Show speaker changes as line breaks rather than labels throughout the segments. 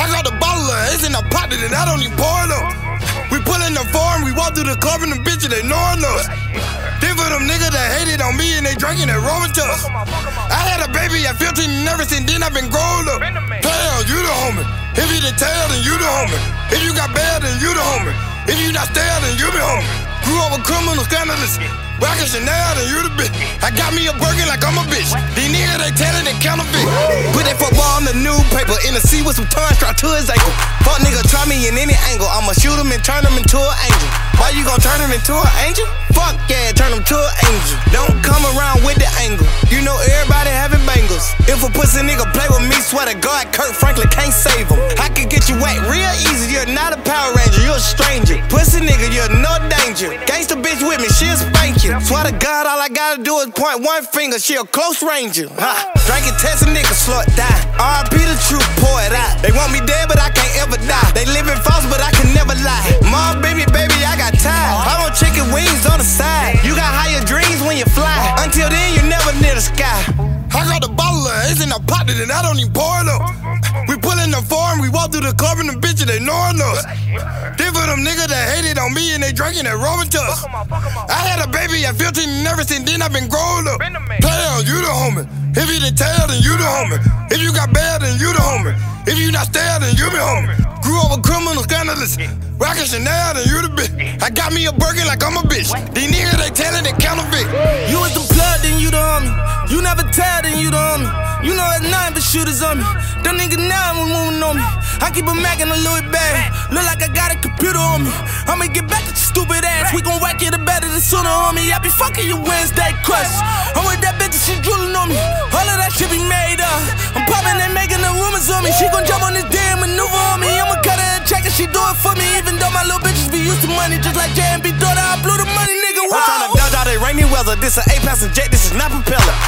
I got a bottle of Ace in the pocket and I don't even pour it up. We pull in the farm, we walk through the club and them bitches, they knowin' us. Then for them niggas that hated on me and they drinking that Roman Tuss. I had a baby at 15 and ever since then I've been grown up. Tell you the homie. If you the tail, then you the homie. If you got bad, then you the homie. If you not stale, then you the homie. Grew up with criminal scandalous. Rockin' Chanel, then you the bitch. I got me a Birkin like I'm a bitch. These niggas, they tellin' they counterfeit. Put that football in the newspaper, in the sea with some tongue strapped to his ankle. Fuck nigga, try me in any angle. I'ma shoot him and turn him into an angel. Why you gon' turn him into an angel? Fuck yeah, turn him to an angel. Don't come around with the angle. You know everybody having bangles. If a pussy nigga play with me, swear to God, Kurt Franklin can't save him. I can get you wet real easy. You're not a Power Ranger, you're a stranger. Pussy nigga, you're no danger. Gangsta bitch with me, she'll spank you. Swear to God, all I gotta do is point one finger. She a close ranger. Drinking, test a nigga, slow it down. R.I.P. the truth, pour it out. They want me dead, but I can't ever die. They living false, but I can never lie. Mom, baby, I got time. I want chicken wings on the side. You got higher dreams when you fly. Until then, you never near the sky. I got a bottle of Ace in the pocket and I don't even pour it up. We pull in the farm, we walk through the club and them bitches, they knowin' us. Then for them niggas that hated on me and they drinking that Roman Tuss. I had a baby at 15 and ever since then I've been grown up. Tell you the homie. If you the tail, then you the homie. If you got bad, then you the homie. If you not stale, then you the homie. Grew up with criminal scandalous. Rockin' Chanel, then you the bitch. I got me a Birkin like I'm a bitch. These niggas, they tellin' they counterfeit.
You was the plug, then you the homie. You never tell, then you the homie. You know it's nothing but shooters on me. Them niggas now was moving on me. I keep a Mac in a Louis bag. Look like I got a computer on me. I'ma get back at your stupid ass. We gon' whack you the better than sooner on me. I be fucking your Wednesday crush. I'm with that bitch and she drooling on me. All of that shit be made up. I'm popping and making the rumors on me. She gon' jump on this damn maneuver on me. I'ma cut her a check and she do it for me. Even though my little bitches be used to money, just like J&B daughter, I blew the money, nigga. Whoa.
I'm tryna dodge all that rainy weather. This an 8-passenger jet, this is not propeller.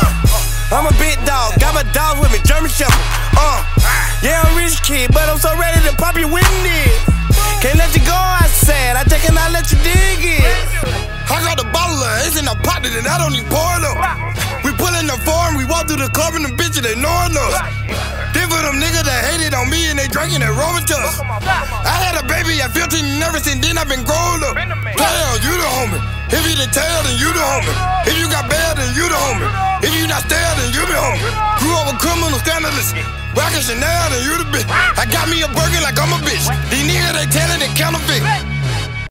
I'm a big dog, got my dog with me, German Shepherd. Yeah, I'm rich kid, but I'm so ready to pop your windy. Can't let you go, I said. I take and I let you dig it. I got a bottle of Ace in the pocket and I don't even pour it up. We pull in the farm, we walk through the club and them bitches, they knowin' us. Then for them niggas that hated on me and they drinking that Roman Tuss. I had a baby at 15 and ever since then I've been grown up. Tell you the homie. If you the tail, then you the homie. If you got bad, then you the homie. If you not stale, then you the homie. Grew up with criminal scandalous. Rockin' Chanel, then you the bitch. I got me a Birkin like I'm a bitch. These niggas, they tellin' they counterfeit.